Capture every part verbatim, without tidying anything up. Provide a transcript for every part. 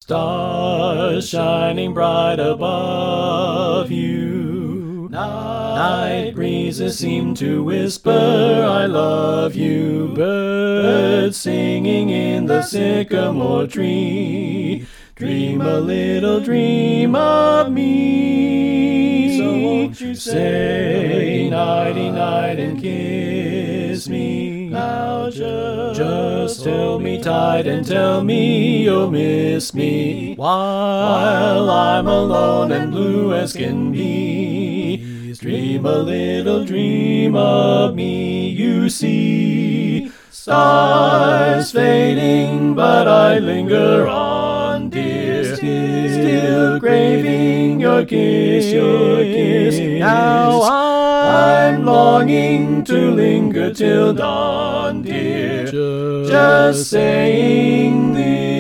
Stars shining bright above you. Night breezes seem to whisper, I love you. Birds singing in the sycamore tree. Dream a little dream of me. So won't you say nighty-night and kiss me? Now just, just hold me tight and tell me you'll miss me while I'm alone and blue as can be. Dream a little dream of me, you see. Stars fading, but I linger on, dear. Still craving your kiss, your kiss. Now I'm longing to linger till dawn, dear. Just, just saying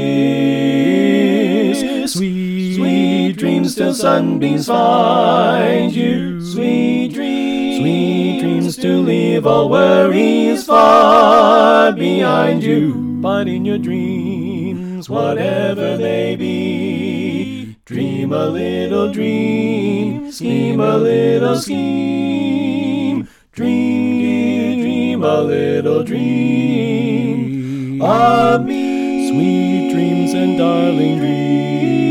this. Sweet, sweet dreams till sunbeams find you. Sweet dreams, sweet dreams to leave all worries far behind you. But in your dreams, whatever they be, dream a little dream, scheme a little scheme. Dream, dear, dream a little dream of me. Sweet dreams and darling dreams.